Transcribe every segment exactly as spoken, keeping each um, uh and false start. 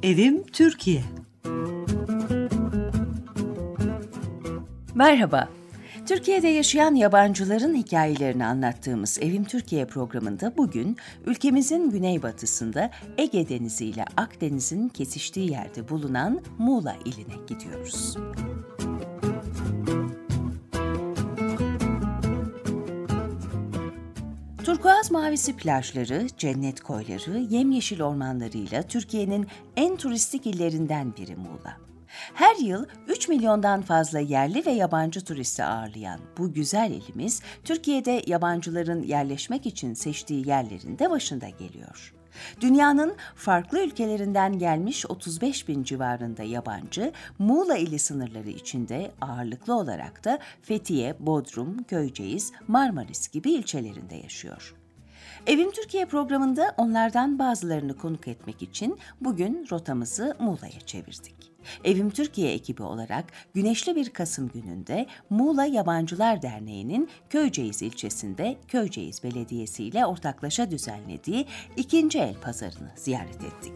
Evim Türkiye. Merhaba. Türkiye'de yaşayan yabancıların hikayelerini anlattığımız Evim Türkiye programında bugün ülkemizin güneybatısında Ege Denizi ile Akdeniz'in kesiştiği yerde bulunan Muğla iline gidiyoruz. Turkuaz mavisi plajları, cennet koyları, yemyeşil ormanlarıyla Türkiye'nin en turistik illerinden biri Muğla. Her yıl üç milyondan fazla yerli ve yabancı turisti ağırlayan bu güzel ilimiz, Türkiye'de yabancıların yerleşmek için seçtiği yerlerin de başında geliyor. Dünyanın farklı ülkelerinden gelmiş otuz beş bin civarında yabancı, Muğla ili sınırları içinde ağırlıklı olarak da Fethiye, Bodrum, Köyceğiz, Marmaris gibi ilçelerinde yaşıyor. Evim Türkiye programında onlardan bazılarını konuk etmek için bugün rotamızı Muğla'ya çevirdik. Evim Türkiye ekibi olarak güneşli bir Kasım gününde Muğla Yabancılar Derneği'nin Köyceğiz ilçesinde Köyceğiz Belediyesi ile ortaklaşa düzenlediği ikinci el pazarını ziyaret ettik.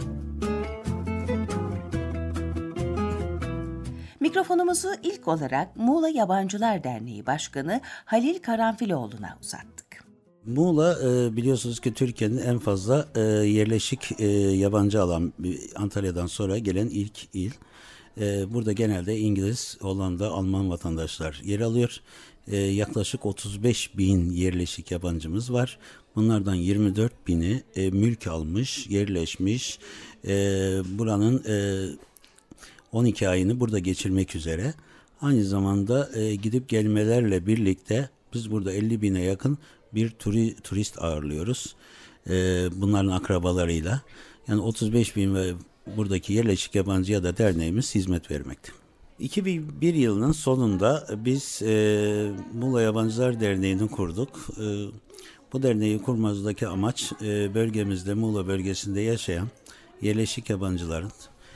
Mikrofonumuzu ilk olarak Muğla Yabancılar Derneği Başkanı Halil Karanfiloğlu'na uzattık. Muğla biliyorsunuz ki Türkiye'nin en fazla yerleşik yabancı alan, Antalya'dan sonra gelen ilk il. Burada genelde İngiliz, Hollanda, Alman vatandaşlar yer alıyor. Yaklaşık otuz beş bin yerleşik yabancımız var. Bunlardan yirmi dört bini mülk almış, yerleşmiş. Buranın on iki ayını burada geçirmek üzere. Aynı zamanda gidip gelmelerle birlikte biz burada elli bine yakın bir turi, turist ağırlıyoruz. Ee, bunların akrabalarıyla. Yani otuz beş bin ve buradaki yerleşik yabancıya da derneğimiz hizmet vermekte. iki bin bir yılının sonunda biz e, Muğla Yabancılar Derneği'ni kurduk. E, bu derneği kurmamızdaki amaç e, bölgemizde, Muğla bölgesinde yaşayan yerleşik yabancıların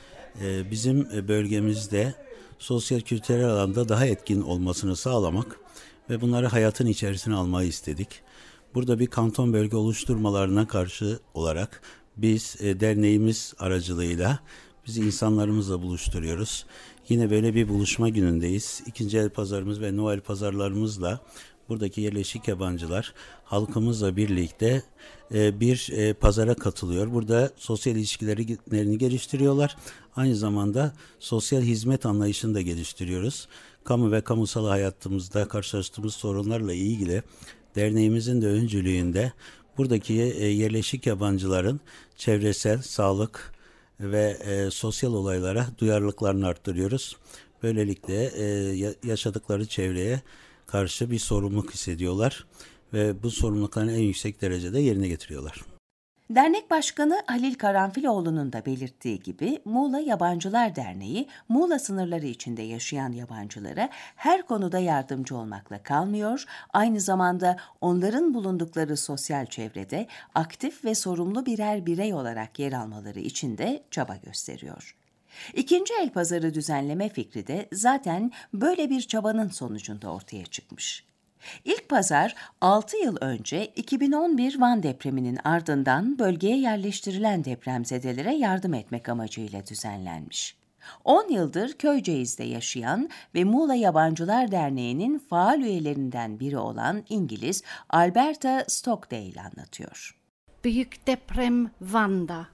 e, bizim bölgemizde sosyal kültürel alanda daha etkin olmasını sağlamak ve bunları hayatın içerisine almayı istedik. Burada bir kanton bölge oluşturmalarına karşı olarak biz e, derneğimiz aracılığıyla bizi insanlarımızla buluşturuyoruz. Yine böyle bir buluşma günündeyiz. İkinci el pazarımız ve Noel pazarlarımızla buradaki yerleşik yabancılar halkımızla birlikte e, bir e, pazara katılıyor. Burada sosyal ilişkilerini geliştiriyorlar. Aynı zamanda sosyal hizmet anlayışını da geliştiriyoruz. Kamu ve kamusal hayatımızda karşılaştığımız sorunlarla ilgili derneğimizin de öncülüğünde buradaki yerleşik yabancıların çevresel, sağlık ve e, sosyal olaylara duyarlılıklarını arttırıyoruz. Böylelikle e, yaşadıkları çevreye karşı bir sorumluluk hissediyorlar ve bu sorumluluklarını en yüksek derecede yerine getiriyorlar. Dernek Başkanı Halil Karanfiloğlu'nun da belirttiği gibi Muğla Yabancılar Derneği, Muğla sınırları içinde yaşayan yabancılara her konuda yardımcı olmakla kalmıyor, aynı zamanda onların bulundukları sosyal çevrede aktif ve sorumlu birer birey olarak yer almaları için de çaba gösteriyor. İkinci el pazarı düzenleme fikri de zaten böyle bir çabanın sonucunda ortaya çıkmış. İlk pazar altı yıl önce iki bin on bir Van depreminin ardından bölgeye yerleştirilen depremzedelere yardım etmek amacıyla düzenlenmiş. on yıldır Köyceğiz'de yaşayan ve Muğla Yabancılar Derneği'nin faal üyelerinden biri olan İngiliz Alberta Stockdale anlatıyor. Büyük deprem Van'da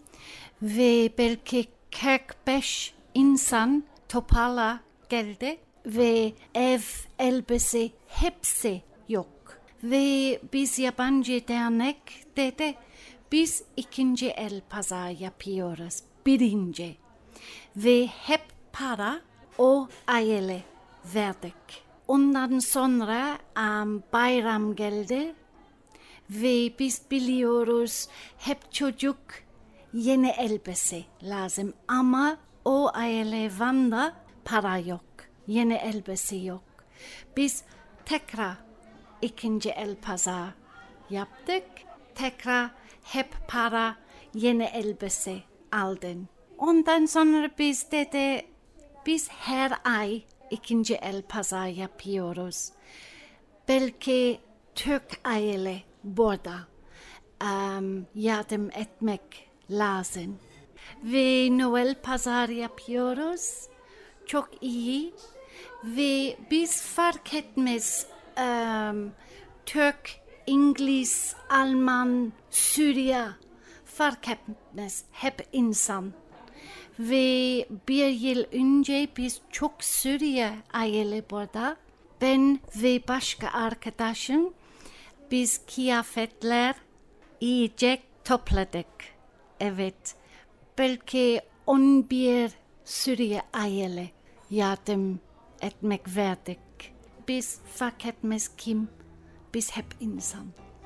ve belki kırk beş insan toparla geldi. Ve ev, elbise hepsi yok. Ve biz yabancı dernek dedi, biz ikinci el pazar yapıyoruz, birinci. Ve hep para o aile verdik. Ondan sonra um, bayram geldi ve biz biliyoruz hep çocuk yeni elbise lazım. Ama o aile Van'da para yok. Yeni elbise yok. Biz tekrar ikinci el pazar yaptık. Tekrar hep para, yeni elbise aldın. Ondan sonra biz dedi, biz her ay ikinci el pazar yapıyoruz. Belki Türk aile burada um, yardım etmek lazım. ve Noel pazar yapıyoruz. Çok iyi ve biz fark etmez um, Türk, İngiliz, Alman, Suriye fark etmez. Hep insan. Ve bir yıl önce biz çok Suriye aile burada. Ben ve başka arkadaşım biz kıyafetler, yiyecek topladık. Evet, belki on bir Suriye aile yardım etmek verdik. Biz fark etmez kim, biz hep insan.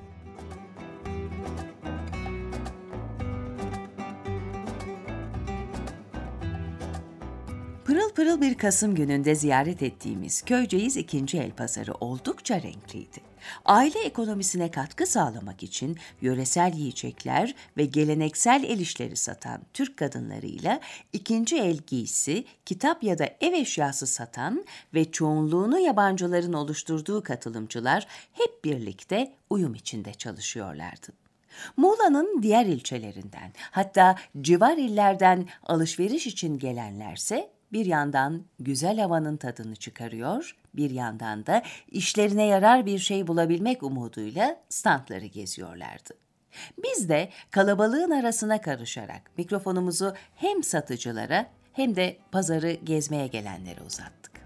Pırıl pırıl bir Kasım gününde ziyaret ettiğimiz Köyceğiz ikinci El Pazarı oldukça renkliydi. Aile ekonomisine katkı sağlamak için yöresel yiyecekler ve geleneksel el işleri satan Türk kadınlarıyla ikinci el giysi, kitap ya da ev eşyası satan ve çoğunluğunu yabancıların oluşturduğu katılımcılar hep birlikte uyum içinde çalışıyorlardı. Muğla'nın diğer ilçelerinden, hatta civar illerden alışveriş için gelenlerse bir yandan güzel havanın tadını çıkarıyor, bir yandan da işlerine yarar bir şey bulabilmek umuduyla standları geziyorlardı. Biz de kalabalığın arasına karışarak mikrofonumuzu hem satıcılara hem de pazarı gezmeye gelenlere uzattık.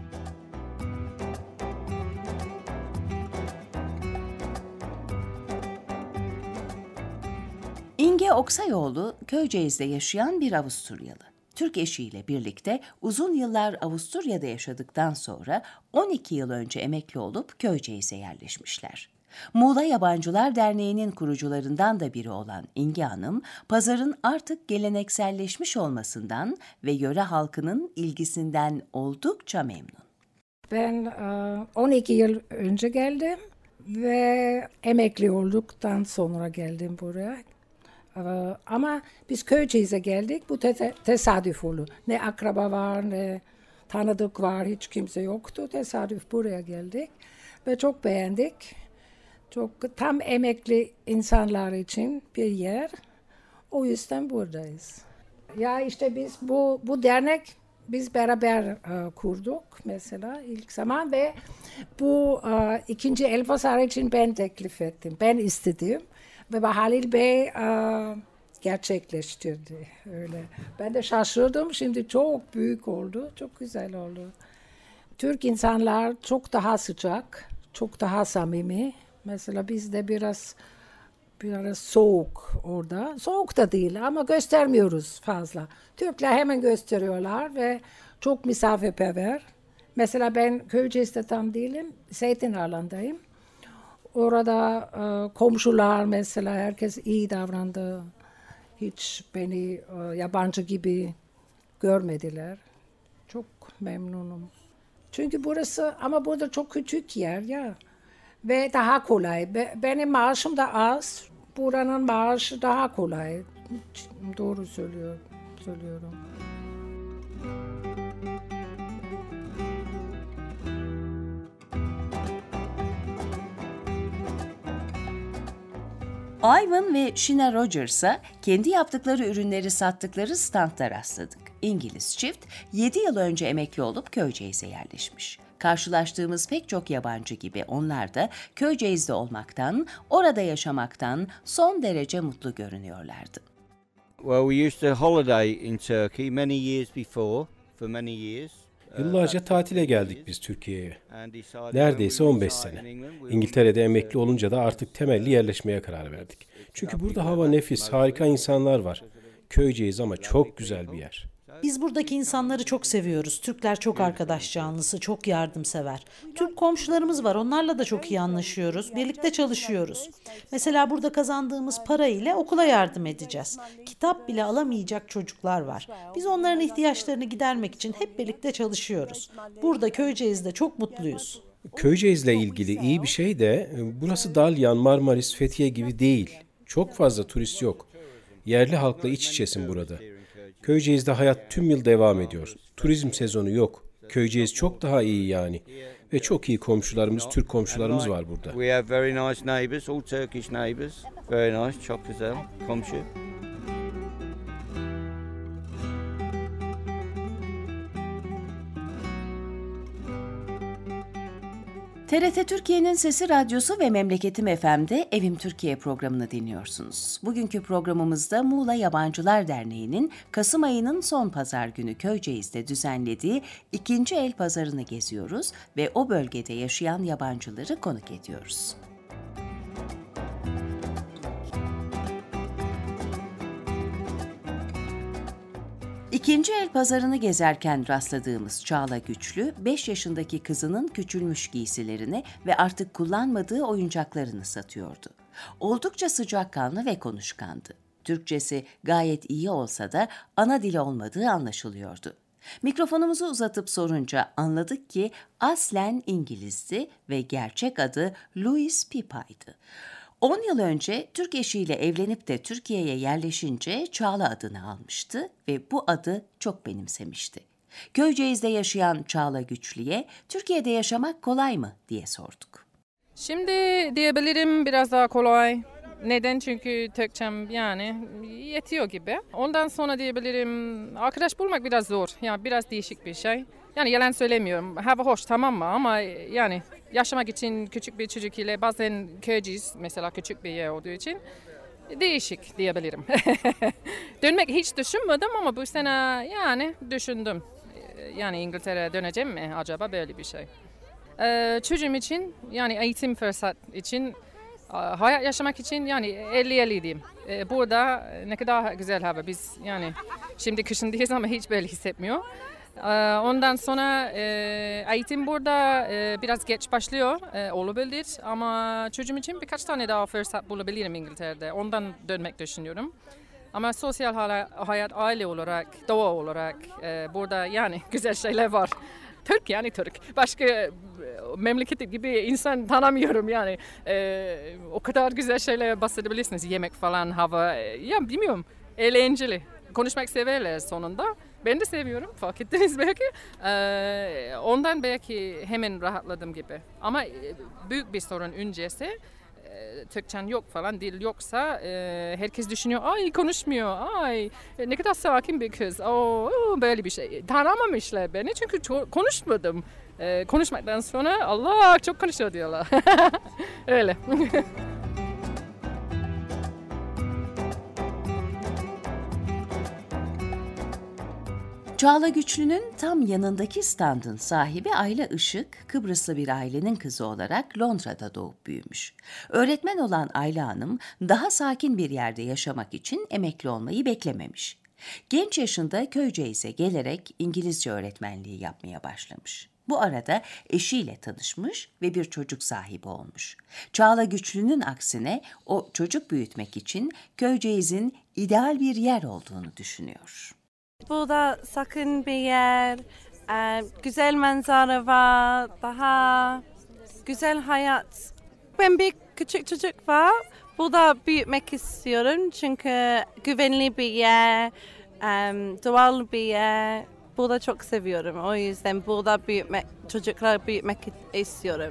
İnge Oksayoğlu, Köyceğiz'de yaşayan bir Avusturyalı. Türk eşiyle birlikte uzun yıllar Avusturya'da yaşadıktan sonra on iki yıl önce emekli olup Köyceğiz'e yerleşmişler. Muğla Yabancılar Derneği'nin kurucularından da biri olan İnge Hanım, pazarın artık gelenekselleşmiş olmasından ve yöre halkının ilgisinden oldukça memnun. Ben on iki yıl önce geldim ve emekli olduktan sonra geldim buraya. Ama biz Köyceğiz'e geldik, bu te- tesadüf oldu. Ne akraba var, ne tanıdık var, hiç kimse yoktu. Tesadüf buraya geldik ve çok beğendik. Çok tam emekli insanlar için bir yer. O yüzden buradayız. Ya işte biz bu bu dernek biz beraber uh, kurduk mesela ilk zaman ve bu uh, ikinci El Pazarı için ben teklif ettim, ben istedim. Ve Halil Bey uh, gerçekleştirdi öyle. Ben de şaşırdım. Şimdi çok büyük oldu. Çok güzel oldu. Türk insanlar çok daha sıcak, çok daha samimi. Mesela bizde biraz biraz soğuk orada. Soğuk da değil ama göstermiyoruz fazla. Türkler hemen gösteriyorlar ve çok misafirperver. Mesela ben Köyceğiz'de tam değilim. Zeytinarlan'dayım. Orada e, komşular mesela herkes iyi davrandı. Hiç beni e, yabancı gibi görmediler. Çok memnunum. Çünkü burası ama burada çok küçük yer ya. Ve daha kolay. Be, benim maaşım da az. Buranın maaşı daha kolay. Doğru söylüyor, söylüyorum. Ivan ve Sheena Rogers'a kendi yaptıkları ürünleri sattıkları standta rastladık. İngiliz çift yedi yıl önce emekli olup Köyceğiz'e yerleşmiş. Karşılaştığımız pek çok yabancı gibi onlar da Köyceğiz'de olmaktan, orada yaşamaktan son derece mutlu görünüyorlardı. Well, we used to holiday in Turkey many years before, for many years. Yıllarca tatile geldik biz Türkiye'ye. Neredeyse on beş sene. İngiltere'de emekli olunca da artık temelli yerleşmeye karar verdik. Çünkü burada hava nefis, harika insanlar var. Köyceğiz ama çok güzel bir yer. Biz buradaki insanları çok seviyoruz. Türkler çok arkadaş canlısı, çok yardımsever. Türk komşularımız var, onlarla da çok iyi anlaşıyoruz. Birlikte çalışıyoruz. Mesela burada kazandığımız para ile okula yardım edeceğiz. Kitap bile alamayacak çocuklar var. Biz onların ihtiyaçlarını gidermek için hep birlikte çalışıyoruz. Burada Köyceğiz'de çok mutluyuz. Köyceğiz'le ilgili iyi bir şey de burası Dalyan, Marmaris, Fethiye gibi değil. Çok fazla turist yok. Yerli halkla iç içesin burada. Köyceğiz'de hayat tüm yıl devam ediyor. Turizm sezonu yok. Köyceğiz çok daha iyi yani. Ve çok iyi komşularımız, Türk komşularımız var burada. We have very nice neighbours, all Turkish neighbours. Very nice, çok güzel komşu. T R T Türkiye'nin Sesi Radyosu ve Memleketim F M'de Evim Türkiye programını dinliyorsunuz. Bugünkü programımızda Muğla Yabancılar Derneği'nin Kasım ayının son pazar günü Köyceğiz'de düzenlediği ikinci el pazarını geziyoruz ve o bölgede yaşayan yabancıları konuk ediyoruz. İkinci el pazarını gezerken rastladığımız Çağla Güçlü, beş yaşındaki kızının küçülmüş giysilerini ve artık kullanmadığı oyuncaklarını satıyordu. Oldukça sıcakkanlı ve konuşkandı. Türkçesi gayet iyi olsa da ana dili olmadığı anlaşılıyordu. Mikrofonumuzu uzatıp sorunca anladık ki aslen İngilizdi ve gerçek adı Louis Pipa'ydı. on yıl önce Türk eşiyle evlenip de Türkiye'ye yerleşince Çağla adını almıştı ve bu adı çok benimsemişti. Köyceğiz'de yaşayan Çağla Güçlü'ye Türkiye'de yaşamak kolay mı diye sorduk. Şimdi diyebilirim biraz daha kolay. Neden? Çünkü Türkçem yani yetiyor gibi. Ondan sonra diyebilirim arkadaş bulmak biraz zor. Yani biraz değişik bir şey. Yani yalan söylemiyorum. Hava hoş tamam mı ama yani yaşamak için küçük bir çocuk ile bazen Köyceğiz mesela küçük bir yer olduğu için değişik diyebilirim. Dönmek hiç düşünmedim ama bu sene yani düşündüm. Yani İngiltere'ye döneceğim mi acaba böyle bir şey. Ee, çocuğum için yani eğitim fırsat için hayat yaşamak için yani elli elli diyeyim. Ee, burada ne kadar güzel hava. Biz yani şimdi kışındayız ama hiç böyle hissetmiyor. Ondan sonra eğitim burada biraz geç başlıyor olabilir ama çocuğum için birkaç tane daha fırsat bulabilirim İngiltere'de. Ondan dönmek düşünüyorum. Ama sosyal hayat, aile olarak, doğa olarak burada yani güzel şeyler var. Türk yani Türk. Başka memleket gibi insan tanımıyorum yani. O kadar güzel şeyler bahsedebilirsiniz. Yemek falan, hava. Ya bilmiyorum. Eğlenceli. Konuşmak severler sonunda. Ben de seviyorum, fark ettiniz belki. Ee, ondan belki hemen rahatladım gibi. Ama büyük bir sorun öncesi, e, Türkçen yok falan, dil yoksa e, herkes düşünüyor, ay konuşmuyor, ay ne kadar sakin bir kız, oo, böyle bir şey. Tanımamışlar beni çünkü çok konuşmadım. E, konuşmaktan sonra Allah çok konuşuyor diyorlar. Öyle. Çağla Güçlü'nün tam yanındaki standın sahibi Ayla Işık, Kıbrıslı bir ailenin kızı olarak Londra'da doğup büyümüş. Öğretmen olan Ayla Hanım, daha sakin bir yerde yaşamak için emekli olmayı beklememiş. Genç yaşında Köyceğiz'e gelerek İngilizce öğretmenliği yapmaya başlamış. Bu arada eşiyle tanışmış ve bir çocuk sahibi olmuş. Çağla Güçlü'nün aksine o çocuk büyütmek için Köyceğiz'in ideal bir yer olduğunu düşünüyor. Burada sakın bir yer, güzel manzara var, daha güzel hayat. Ben bir küçük çocuk var, burada büyütmek istiyorum çünkü güvenli bir yer, doğal bir yer. Burada çok seviyorum, o yüzden burada büyütmek, çocuklar büyütmek istiyorum.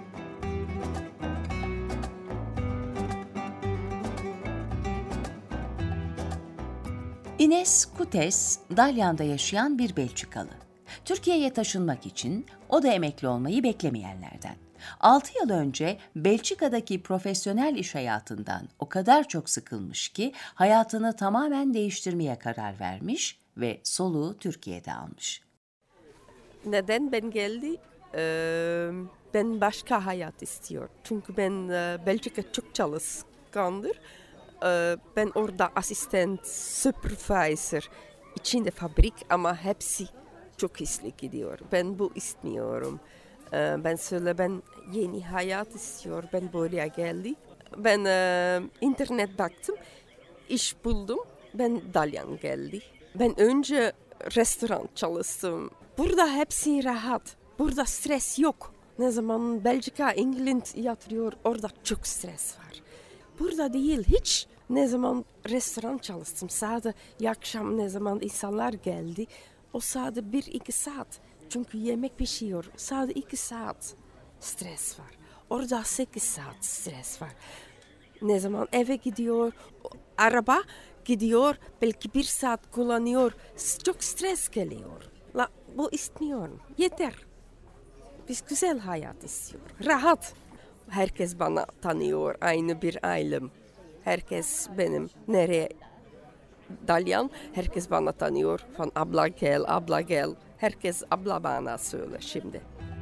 Ines Kutes, Dalyan'da yaşayan bir Belçikalı. Türkiye'ye taşınmak için o da emekli olmayı beklemeyenlerden. altı yıl önce Belçika'daki profesyonel iş hayatından o kadar çok sıkılmış ki hayatını tamamen değiştirmeye karar vermiş ve soluğu Türkiye'de almış. Neden ben geldim? Ee, ben başka hayat istiyorum. Çünkü ben Belçika çok çalışkandır. Ben orada asistan, supervisor, içinde fabrik ama hepsi çok hızlı gidiyor. Ben bu istemiyorum. Ben söyle ben yeni hayat istiyorum. Ben buraya geldim. Ben internet baktım, iş buldum. Ben Dalyan geldim. Ben önce restoran çalıştım. Burada hepsi rahat. Burada stres yok. Ne zaman Belçika, İngiliz yatırıyor, orada çok stres var. Burada değil hiç. Ne zaman restoran çalıştım, sadece akşam ne zaman insanlar geldi, o sadece bir iki saat. Çünkü yemek pişiyor, sadece iki saat stres var. Orada sekiz saat stres var. Ne zaman eve gidiyor, araba gidiyor, belki bir saat kullanıyor, çok stres geliyor. La, bu istemiyorum, yeter. Biz güzel hayat istiyoruz. Rahat. Herkes bana tanıyor. Aynı bir ailem. Herkes benim nereye Dalyan. Herkes bana tanıyor. Van abla gel, abla gel. Herkes abla bana söyle şimdi.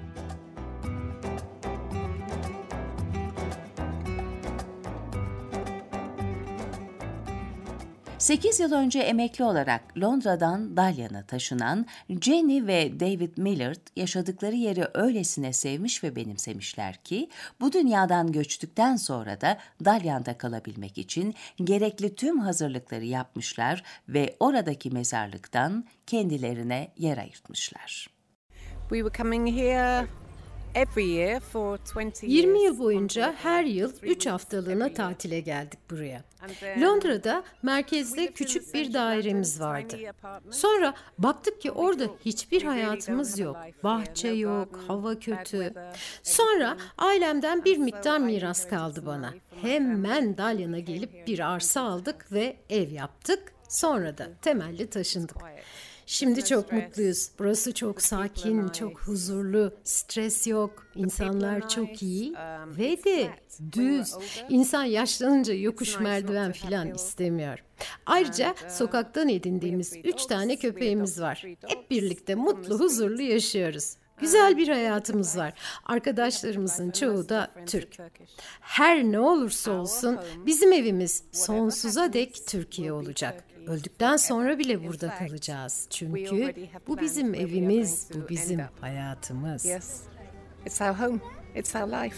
sekiz yıl önce emekli olarak Londra'dan Dalyan'a taşınan Jenny ve David Millard yaşadıkları yeri öylesine sevmiş ve benimsemişler ki bu dünyadan göçtükten sonra da Dalyan'da kalabilmek için gerekli tüm hazırlıkları yapmışlar ve oradaki mezarlıktan kendilerine yer ayırtmışlar. We were coming here every year for twenty years. yirmi yıl boyunca her yıl üç haftalığına tatile geldik buraya. Londra'da merkezde küçük bir dairemiz vardı. Sonra baktık ki orada hiçbir hayatımız yok. Bahçe yok, hava kötü. Sonra ailemden bir miktar miras kaldı bana. Hemen Dalyan'a gelip bir arsa aldık ve ev yaptık. Sonra da temelli taşındık. Şimdi çok mutluyuz. Burası çok sakin, çok huzurlu, stres yok, insanlar çok iyi ve de düz. İnsan yaşlanınca yokuş merdiven filan istemiyor. Ayrıca sokaktan edindiğimiz üç tane köpeğimiz var. Hep birlikte mutlu, huzurlu yaşıyoruz. Güzel bir hayatımız var. Arkadaşlarımızın çoğu da Türk. Her ne olursa olsun bizim evimiz sonsuza dek Türkiye olacak. Öldükten sonra bile burada kalacağız. Çünkü bu bizim evimiz, bu bizim hayatımız. Yes, it's our home, it's our life.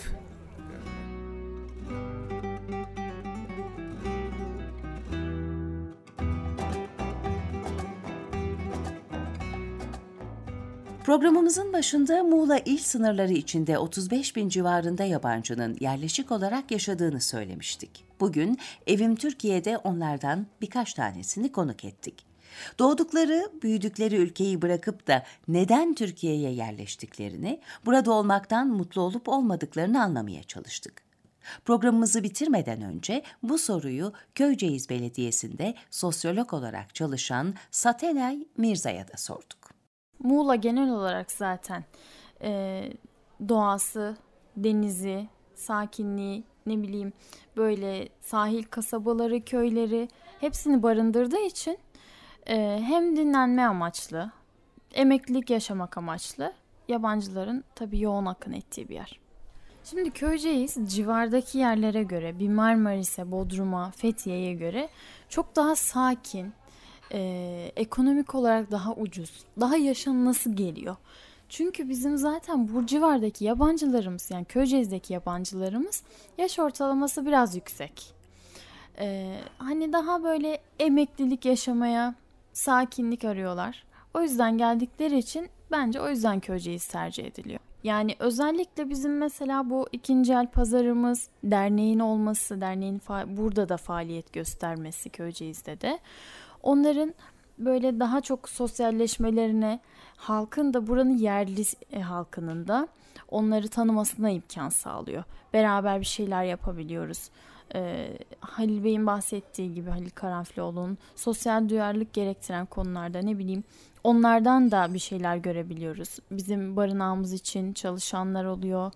Programımızın başında Muğla il sınırları içinde otuz beş bin civarında yabancının yerleşik olarak yaşadığını söylemiştik. Bugün Evim Türkiye'de onlardan birkaç tanesini konuk ettik. Doğdukları, büyüdükleri ülkeyi bırakıp da neden Türkiye'ye yerleştiklerini, burada olmaktan mutlu olup olmadıklarını anlamaya çalıştık. Programımızı bitirmeden önce bu soruyu Köyceğiz Belediyesi'nde sosyolog olarak çalışan Satenay Mirza'ya da sorduk. Muğla genel olarak zaten e, doğası, denizi, sakinliği, ne bileyim böyle sahil kasabaları, köyleri hepsini barındırdığı için e, hem dinlenme amaçlı, emeklilik yaşamak amaçlı yabancıların tabii yoğun akın ettiği bir yer. Şimdi Köyceğiz civardaki yerlere göre, bir Marmaris'e, Bodrum'a, Fethiye'ye göre çok daha sakin, Ee, ekonomik olarak daha ucuz, daha yaşanması geliyor. Çünkü bizim zaten bu civardaki yabancılarımız, yani Köyceğiz'deki yabancılarımız yaş ortalaması biraz yüksek. Ee, hani daha böyle emeklilik yaşamaya, sakinlik arıyorlar. O yüzden geldikleri için bence o yüzden Köyceğiz tercih ediliyor. Yani özellikle bizim mesela bu ikinci el pazarımız, derneğin olması, derneğin fa- burada da faaliyet göstermesi Köyceğiz'de de. Onların böyle daha çok sosyalleşmelerine, halkın da buranın yerli e, halkının da onları tanımasına imkan sağlıyor. Beraber bir şeyler yapabiliyoruz. Ee, Halil Bey'in bahsettiği gibi, Halil Karanfilioğlu'nun sosyal duyarlılık gerektiren konularda ne bileyim onlardan da bir şeyler görebiliyoruz. Bizim barınağımız için çalışanlar oluyor.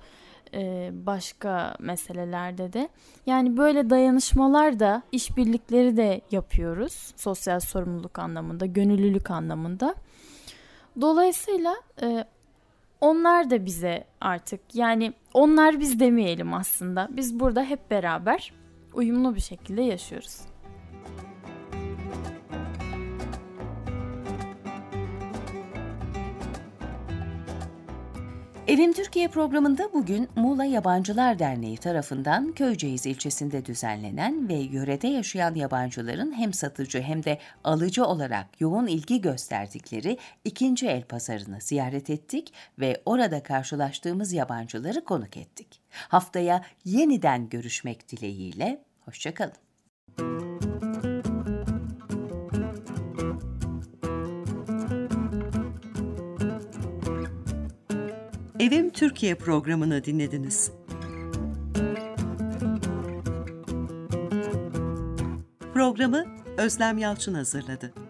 Başka meselelerde de. Yani böyle dayanışmalar da, işbirlikleri de yapıyoruz. Sosyal sorumluluk anlamında, gönüllülük anlamında. Dolayısıyla e, onlar da bize artık, yani onlar biz demeyelim aslında. Biz burada hep beraber uyumlu bir şekilde yaşıyoruz. Evim Türkiye programında bugün Muğla Yabancılar Derneği tarafından Köyceğiz ilçesinde düzenlenen ve yörede yaşayan yabancıların hem satıcı hem de alıcı olarak yoğun ilgi gösterdikleri ikinci el pazarını ziyaret ettik ve orada karşılaştığımız yabancıları konuk ettik. Haftaya yeniden görüşmek dileğiyle, hoşça kalın. Evim Türkiye programını dinlediniz. Programı Özlem Yalçın hazırladı.